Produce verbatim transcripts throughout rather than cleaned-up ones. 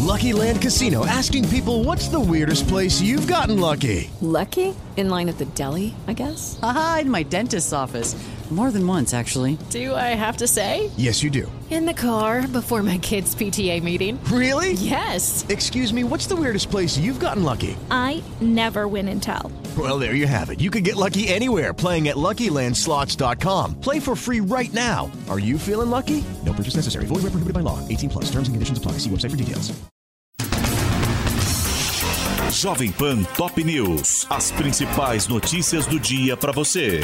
Lucky Land Casino, asking people, what's the weirdest place you've gotten lucky? Lucky? In line at the deli, I guess? Aha, in my dentist's office. More than once, actually. Do I have to say? Yes, you do. In the car before my kids' P T A meeting. Really? Yes. Excuse me, what's the weirdest place you've gotten lucky? I never win and tell. Well, there you have it. You can get lucky anywhere, playing at Lucky Land Slots dot com. Play for free right now. Are you feeling lucky? No purchase necessary. Void where prohibited by law. eighteen plus. Terms and conditions apply. See website for details. Jovem Pan Top News. As principais notícias do dia para você.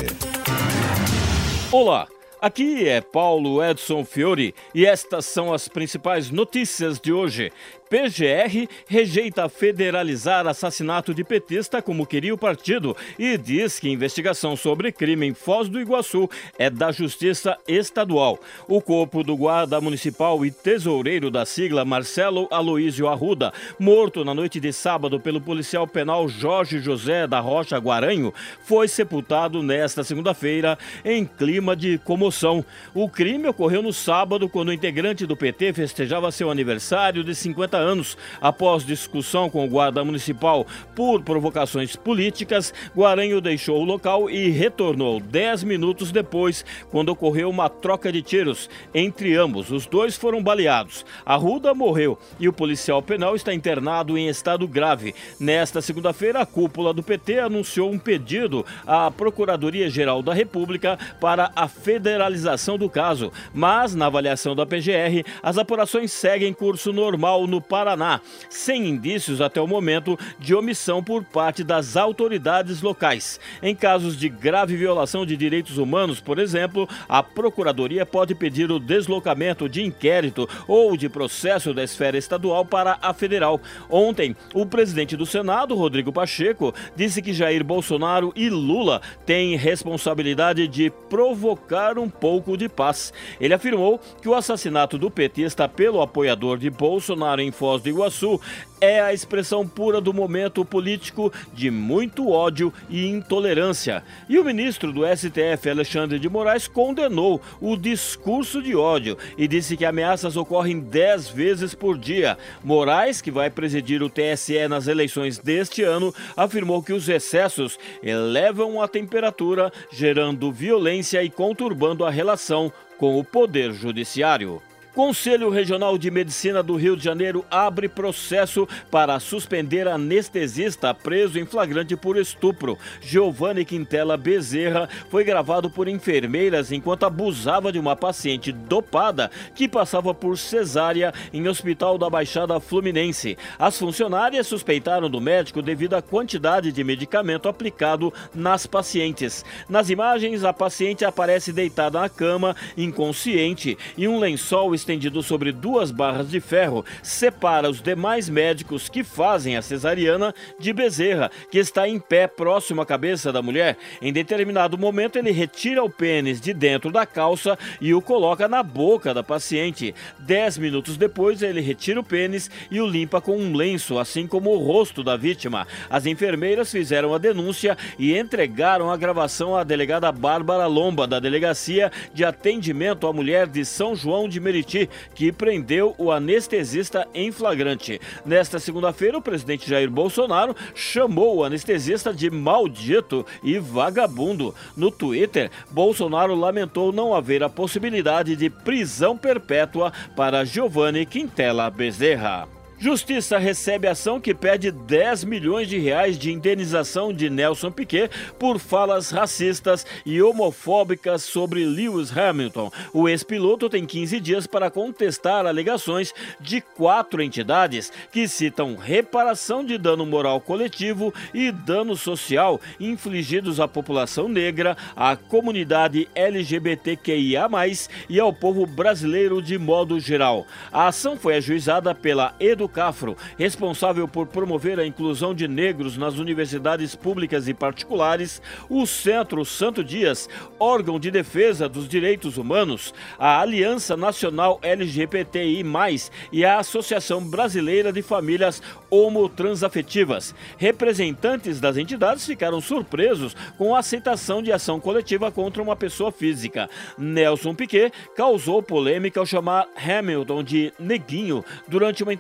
Olá, aqui é Paulo Edson Fiore e estas são as principais notícias de hoje. P G R rejeita federalizar assassinato de petista como queria o partido e diz que investigação sobre crime em Foz do Iguaçu é da Justiça Estadual. O corpo do guarda municipal e tesoureiro da sigla Marcelo Aloísio Arruda, morto na noite de sábado pelo policial penal Jorge José da Rocha Guaranho, foi sepultado nesta segunda-feira em clima de comoção. O crime ocorreu no sábado, quando o integrante do P T festejava seu aniversário de cinquenta anos. Após discussão com o guarda municipal por provocações políticas, Guaranho deixou o local e retornou dez minutos depois, quando ocorreu uma troca de tiros entre ambos. Os dois foram baleados. Arruda morreu e o policial penal está internado em estado grave. Nesta segunda-feira, a cúpula do P T anunciou um pedido à Procuradoria-Geral da República para a federalização do caso, mas na avaliação da P G R, as apurações seguem curso normal no Paraná, sem indícios até o momento de omissão por parte das autoridades locais. Em casos de grave violação de direitos humanos, por exemplo, a Procuradoria pode pedir o deslocamento de inquérito ou de processo da esfera estadual para a federal. Ontem, o presidente do Senado, Rodrigo Pacheco, disse que Jair Bolsonaro e Lula têm responsabilidade de provocar um pouco de paz. Ele afirmou que o assassinato do petista pelo apoiador de Bolsonaro em Foz do Iguaçu é a expressão pura do momento político de muito ódio e intolerância. E o ministro do S T F, Alexandre de Moraes, condenou o discurso de ódio e disse que ameaças ocorrem dez vezes por dia. Moraes, que vai presidir o T S E nas eleições deste ano, afirmou que os excessos elevam a temperatura, gerando violência e conturbando a relação com o Poder Judiciário. Conselho Regional de Medicina do Rio de Janeiro abre processo para suspender anestesista preso em flagrante por estupro. Giovanni Quintela Bezerra foi gravado por enfermeiras enquanto abusava de uma paciente dopada que passava por cesárea em hospital da Baixada Fluminense. As funcionárias suspeitaram do médico devido à quantidade de medicamento aplicado nas pacientes. Nas imagens, a paciente aparece deitada na cama, inconsciente, e um lençol estendido sobre duas barras de ferro separa os demais médicos que fazem a cesariana de Bezerra, que está em pé próximo à cabeça da mulher. Em determinado momento, ele retira o pênis de dentro da calça e o coloca na boca da paciente. Dez minutos depois, ele retira o pênis e o limpa com um lenço, assim como o rosto da vítima. As enfermeiras fizeram a denúncia e entregaram a gravação à delegada Bárbara Lomba, da Delegacia de Atendimento à Mulher de São João de Meriti, que prendeu o anestesista em flagrante. Nesta segunda-feira, o presidente Jair Bolsonaro chamou o anestesista de maldito e vagabundo. No Twitter, Bolsonaro lamentou não haver a possibilidade de prisão perpétua para Giovanni Quintela Bezerra. Justiça recebe ação que pede dez milhões de reais de indenização de Nelson Piquet por falas racistas e homofóbicas sobre Lewis Hamilton. O ex-piloto tem quinze dias para contestar alegações de quatro entidades que citam reparação de dano moral coletivo e dano social infligidos à população negra, à comunidade L G B T Q I A mais, e ao povo brasileiro de modo geral. A ação foi ajuizada pela Educação Cafro, responsável por promover a inclusão de negros nas universidades públicas e particulares, o Centro Santo Dias, órgão de defesa dos direitos humanos, a Aliança Nacional L G B T I mais, e a Associação Brasileira de Famílias Homotransafetivas. Representantes das entidades ficaram surpresos com a aceitação de ação coletiva contra uma pessoa física. Nelson Piquet causou polêmica ao chamar Hamilton de neguinho durante uma entrevista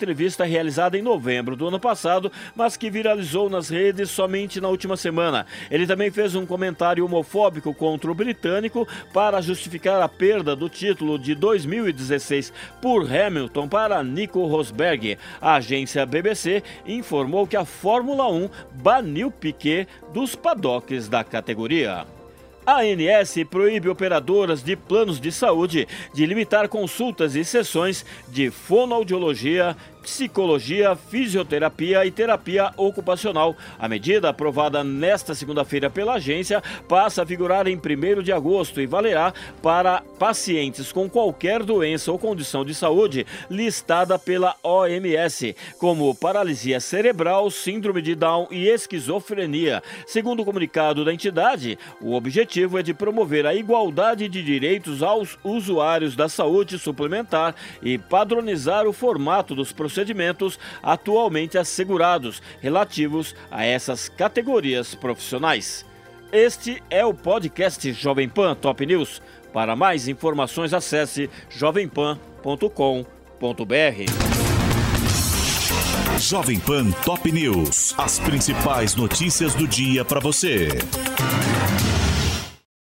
entrevista realizada em novembro do ano passado, mas que viralizou nas redes somente na última semana. Ele também fez um comentário homofóbico contra o britânico para justificar a perda do título de dois mil e dezesseis por Hamilton para Nico Rosberg. A agência B B C informou que a Fórmula um baniu Piquet dos paddocks da categoria. A ANS proíbe operadoras de planos de saúde de limitar consultas e sessões de fonoaudiologia, psicologia, fisioterapia e terapia ocupacional. A medida, aprovada nesta segunda-feira pela agência, passa a vigorar em primeiro de agosto e valerá para pacientes com qualquer doença ou condição de saúde listada pela O M S, como paralisia cerebral, síndrome de Down e esquizofrenia. Segundo o comunicado da entidade, o objetivo é de promover a igualdade de direitos aos usuários da saúde suplementar e padronizar o formato dos procedimentos procedimentos atualmente assegurados relativos a essas categorias profissionais. Este é o podcast Jovem Pan Top News. Para mais informações, acesse jovem pan ponto com ponto b r. Jovem Pan Top News. As principais notícias do dia para você.